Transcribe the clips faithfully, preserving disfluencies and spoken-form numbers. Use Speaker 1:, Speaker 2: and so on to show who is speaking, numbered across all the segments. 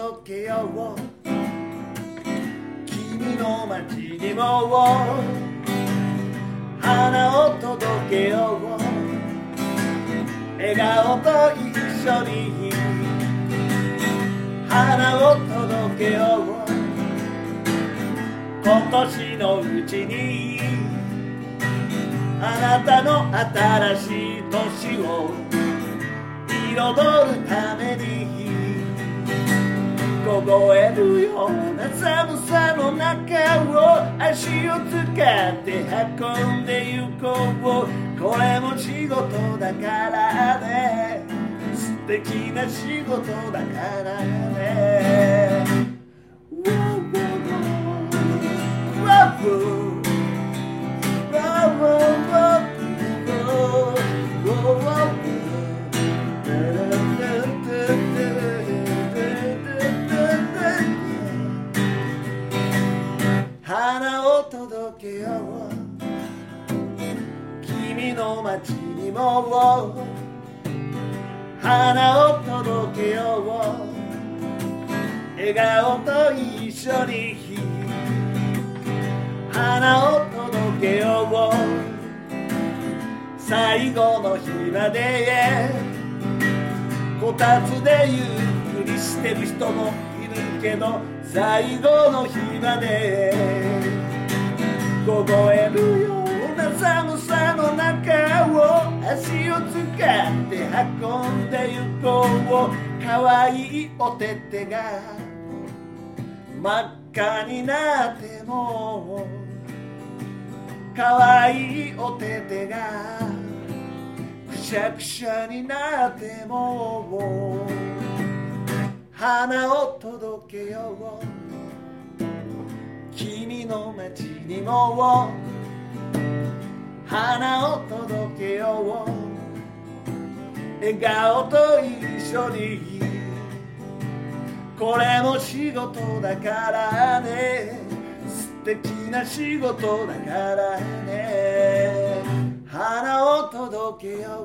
Speaker 1: 届けよう君の街にも花を届けよう笑顔と一緒に花を届けよう今年のうちにあなたの新しい年を彩るために凍えるような寒さの中を足を使って運んでゆこうこれも仕事だからね素敵な仕事だからね花を届けよう君の街にも花を届けよう笑顔と一緒に花を届けよう最後の日までこたつでゆっくりしてる人もいるけど最後の日まで凍えるような寒さの中を足を使って運んでゆこう可愛いお手手が真っ赤になっても可愛いお手手がくしゃくしゃになっても花を届けよう君の街にも花を届けよう笑顔と一緒にこれも仕事だからね素敵な仕事だからね花を届けよ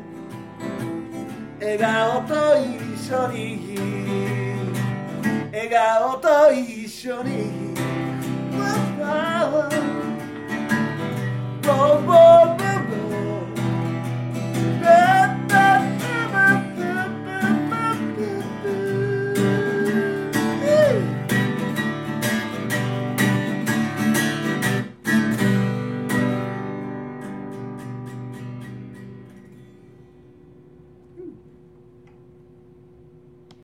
Speaker 1: う笑顔と一緒に笑顔と一緒にボーボー